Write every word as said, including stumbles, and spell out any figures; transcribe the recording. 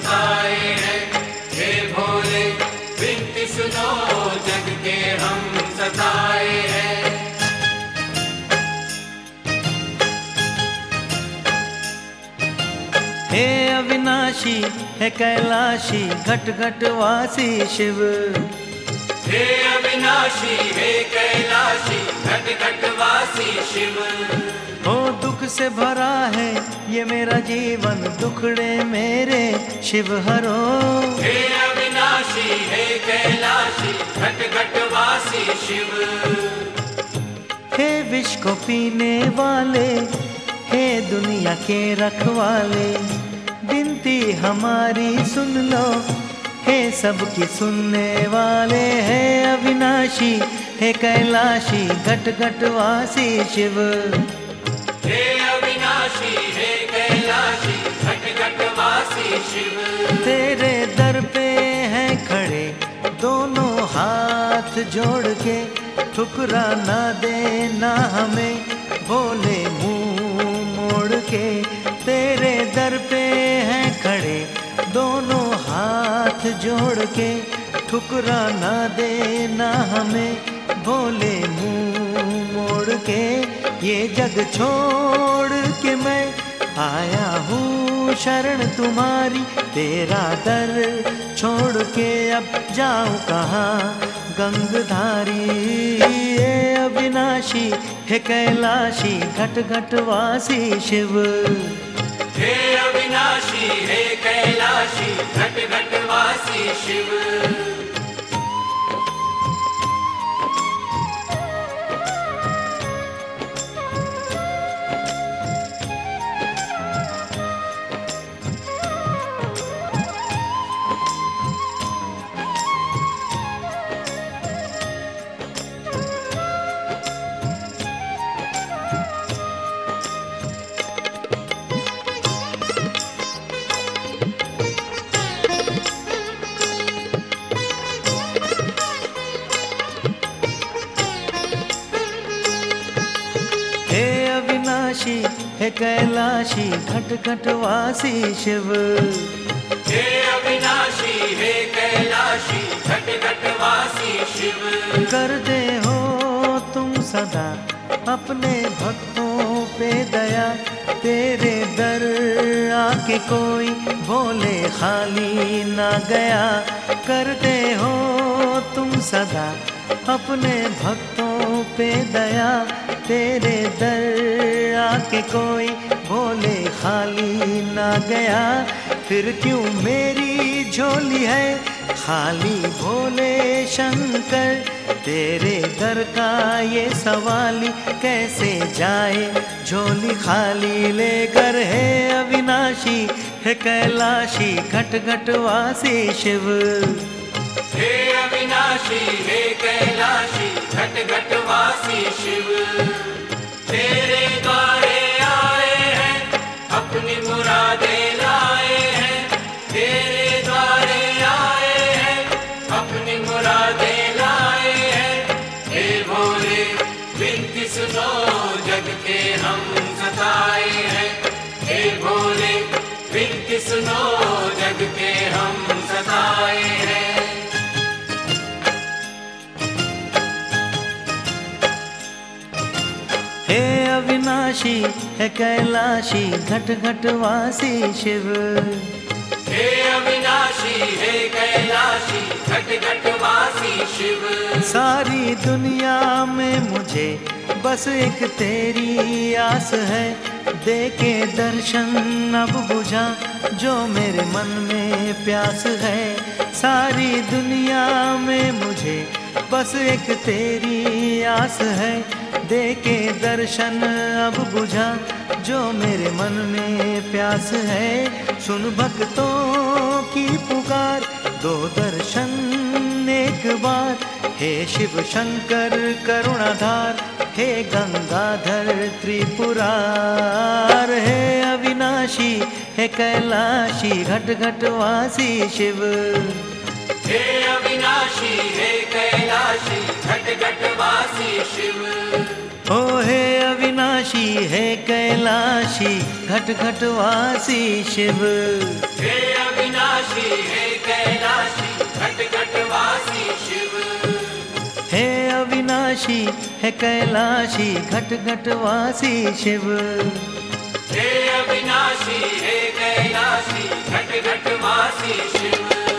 सताए हैं। हे भोले विनती सुनो, जग के हम सताए हैं। हे अविनाशी है कैलाशी घट घट वासी शिव। हे अविनाशी हे कैलाशी घट घट वासी शिव। हो दुख से भरा है ये मेरा जीवन, दुखड़े मेरे शिव हरो। हे अविनाशी हे कैलाशी घट घट वासी शिव। हे विष को पीने वाले, हे दुनिया के रखवाले, विनती हमारी सुन लो, हे सबकी सुनने वाले। हे अविनाशी हे कैलाशी घट घट वासी शिव। हे अविनाशी हे कैलाशी घट घट वासी शिव। तेरे दर पे हैं खड़े दोनों हाथ जोड़ के, ठुकरा ना देना हमें बोले मुंह मोड़ के। तेरे दर पे हैं खड़े दोनों हाथ जोड़ के, ठुकरा ना देना हमें बोले मुंह मोड़ के। ये जग छोड़ के मैं आया हूँ शरण तुम्हारी, तेरा दर छोड़ के अब जाऊँ कहाँ गंगधारी। ये अविनाशी है कैलाशी घट घट वासी शिव। हे अविनाशी हे कैलाशी घट घट वासी शिव। हे अविनाशी है कैलाशी घट घट वासी शिव। हे अविनाशी हे कैलाशी घट घट वासी शिव। कर दे हो तुम सदा अपने भक्तों पे दया, तेरे दर आके कोई बोले खाली ना गया। करते हो तुम सदा अपने भक्तों पे दया, तेरे दर आके कोई बोले खाली ना गया। फिर क्यों मेरी झोली है खाली भोले शंकर, तेरे दर का ये सवाली कैसे जाए झोली खाली लेकर। है अविनाशी है कैलाशी घट घट वासी शिव। हे अविनाशी हे कैलाशी घट घट वासी शिव। तेरे द्वारे आए हैं अपनी मुरादें लाए हैं। तेरे द्वारे आए हैं अपनी मुरादें लाए हैं। हे भोले विनती सुनो, जग के हम सताए हैं। हे भोले विनती सुनो, जग के हम सताए हैं। हे अविनाशी है कैलाशी घट घट वासी शिव। हे अविनाशी हे कैलाशी घट घट वासी शिव। सारी दुनिया में मुझे बस एक तेरी आस है, दे के दर्शन अब बुझा जो मेरे मन में प्यास है। सारी दुनिया में मुझे बस एक तेरी आस है, दे के दर्शन अब बुझा जो मेरे मन में प्यास है। सुन भक्तों की पुकार दो दर्शन एक बार, हे शिव शंकर करुणाधार, हे गंगाधर त्रिपुरार। हे अविनाशी हे कैलाशी घट घट वासी शिव। हे अविनाशी हे कैलाशी घट घट वासी शिव। ओ हे अविनाशी है कैलाशी घट घट वासी शिव। हे अविनाशी अविनाशी हे कैलाशी घट घट वासी शिव। हे अविनाशी है कैलाशी घट घट वासी शिव। हे अविनाशी हे कैलाशी घट घट वासी शिव।